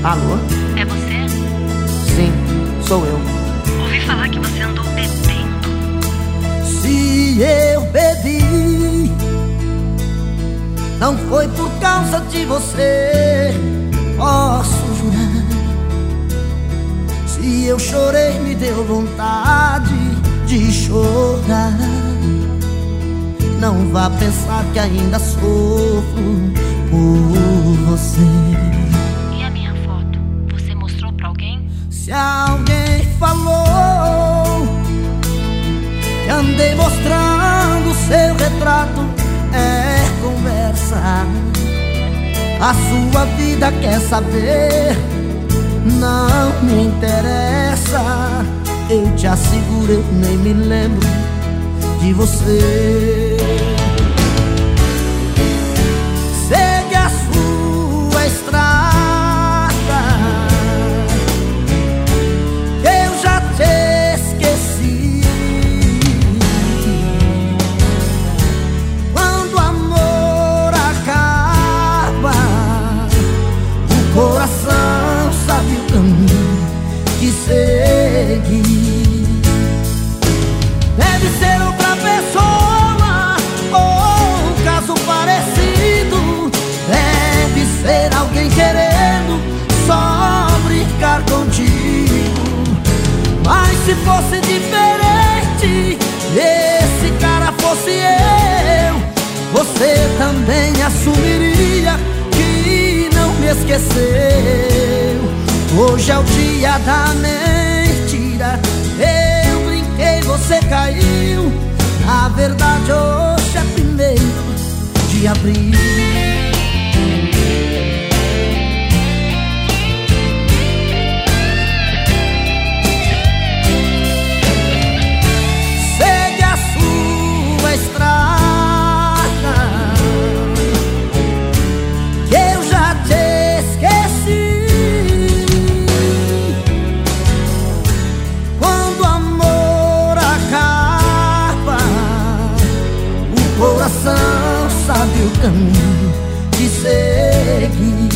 Alô? É você? Sim, sou eu. Ouvi falar que você andou bebendo. Se eu bebi, não foi por causa de você, posso jurar. Se eu chorei, me deu vontade de chorar. Não vá pensar que ainda sofro por você. E a minha foto? Você mostrou pra alguém? Se alguém falou que andei mostrando seu retrato, é conversa. A sua vida quer saber, não me interessa. Eu te asseguro, eu nem me lembro de você. Segue a sua estrada, eu já te esqueci. Quando o amor acaba, o coração sabe o caminho que seguir. Deve ser outra pessoa ou um caso parecido. Deve ser alguém querendo só brincar contigo. Mas se fosse diferente, esse cara fosse eu, você também assumiria que não me esqueceu. Hoje é o dia da mentira. Eu brinquei, você caiu. A verdade, hoje é 1º de abril. Segue a sua estrada, que eu já te esqueci. Quando o amor acaba, o coração sabe o caminho de seguir.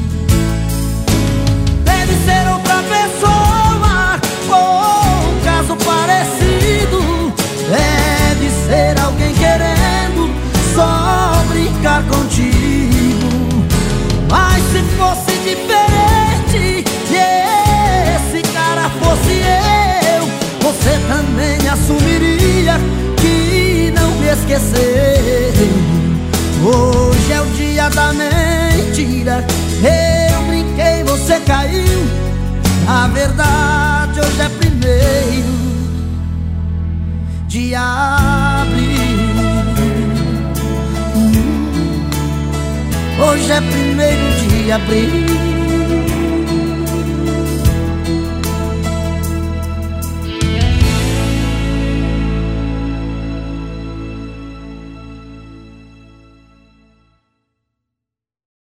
Deve ser outra pessoa ou um caso parecido. Deve ser alguém querendo só brincar contigo. Mas se fosse diferente e esse cara fosse eu, você também assumiria que não me esqueceu. Hoje é o dia da mentira. Eu brinquei, você caiu. A verdade, hoje é 1º de abril. Hoje é 1º de abril.